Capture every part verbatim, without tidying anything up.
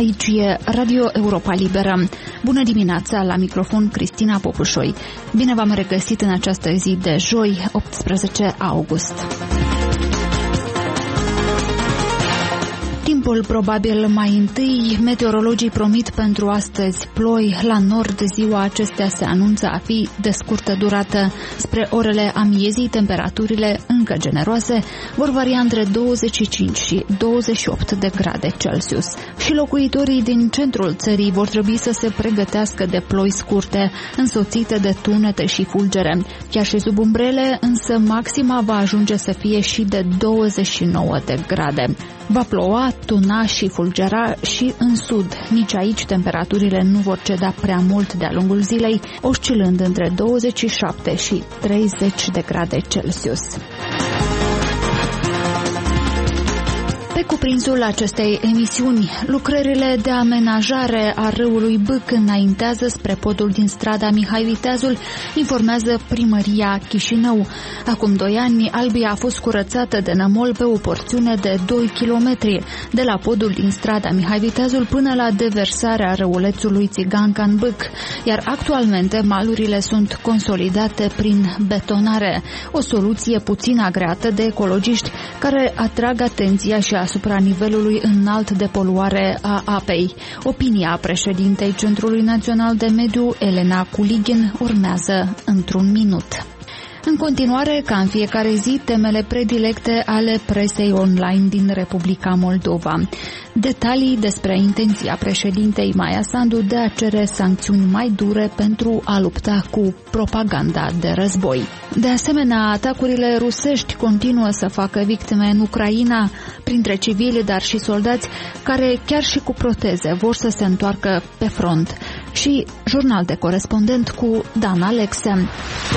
aici e Radio Europa Liberă. Bună dimineața, la microfon Cristina Popușoi. Bine v-am regăsit în această zi de joi, optsprezece august. Timpul probabil mai întâi, meteorologii promit pentru astăzi ploi. La nord, ziua acestea se anunță a fi de scurtă durată. Spre orele amiezii, temperaturile încă generoase vor varia între douăzeci și cinci și douăzeci și opt de grade Celsius. Și locuitorii din centrul țării vor trebui să se pregătească de ploi scurte, însoțite de tunete și fulgere. Chiar și sub umbrele, însă maxima va ajunge să fie și de douăzeci și nouă de grade. Va ploua, tuna și fulgera și în sud. Nici aici temperaturile nu vor ceda prea mult de-a lungul zilei, oscilând între douăzeci și șapte și treizeci de grade Celsius. Pe cuprinsul acestei emisiuni, lucrările de amenajare a râului Bâc înaintează spre podul din strada Mihai Viteazul, informează Primăria Chișinău. Acum doi ani, Albia a fost curățată de nămol pe o porțiune de doi kilometri, de la podul din strada Mihai Viteazul până la deversarea râulețului Țiganca în Bâc, iar actualmente malurile sunt consolidate prin betonare, o soluție puțin agreată de ecologiști care atrag atenția și asupra nivelului înalt de poluare a apei. Opinia președintei Centrului Național de Mediu, Elena Kuligin, urmează într-un minut. În continuare, ca în fiecare zi, temele predilecte ale presei online din Republica Moldova. Detalii despre intenția președintei Maia Sandu de a cere sancțiuni mai dure pentru a lupta cu propaganda de război. De asemenea, atacurile rusești continuă să facă victime în Ucraina, printre civili, dar și soldați, care chiar și cu proteze vor să se întoarcă pe front. Și jurnal de corespondent cu Dan Alexe.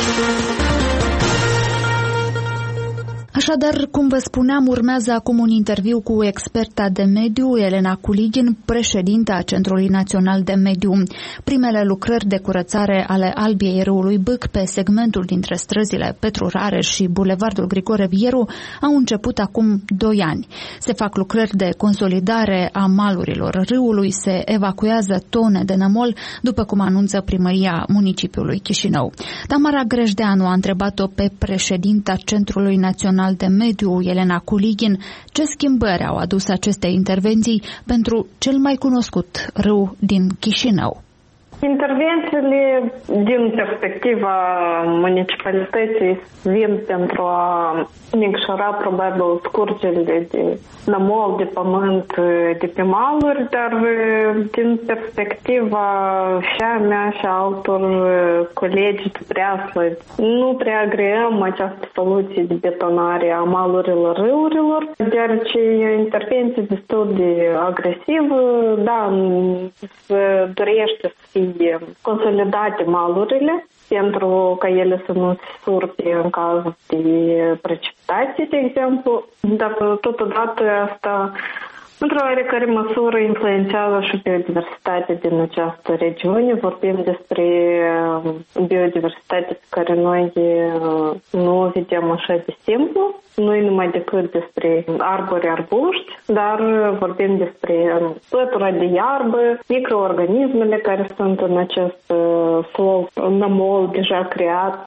Așadar, cum vă spuneam, urmează acum un interviu cu experta de mediu, Elena Kuligin, președinta Centrului Național de Mediu. Primele lucrări de curățare ale Albiei râului Bâc pe segmentul dintre străzile Petru Rareș și Bulevardul Grigore Vieru au început acum doi ani. Se fac lucrări de consolidare a malurilor râului, se evacuează tone de nămol, după cum anunță Primăria Municipiului Chișinău. Tamara Grejdeanu a întrebat-o pe președinta Centrului Național de Mediu, Elena Kuligin, ce schimbări au adus aceste intervenții pentru cel mai cunoscut râu din Chișinău. Intervențiile din perspectiva municipalității vin pentru a micșora probabil scurgerile de nămol, de pământ, de pe maluri, dar din perspectiva și a mea și a altor colegi de preaslă, nu prea agreăm această soluție de betonare a malurilor râurilor, deoarece e intervenție destul de agresivă, da, se dorește să fie consolidate malurile pentru ca ele să nu se surpe în caz de precipitații, de exemplu, dar totodată asta într-o oarecare măsură influențează și biodiversitatea din această regiune. Vorbim despre biodiversitate pe care noi nu o vedem așa de simplu. Nu e numai decât despre arbori, arbuști, dar vorbim despre pătura de iarbă, microorganismele care sunt în acest sol, nămol deja creat.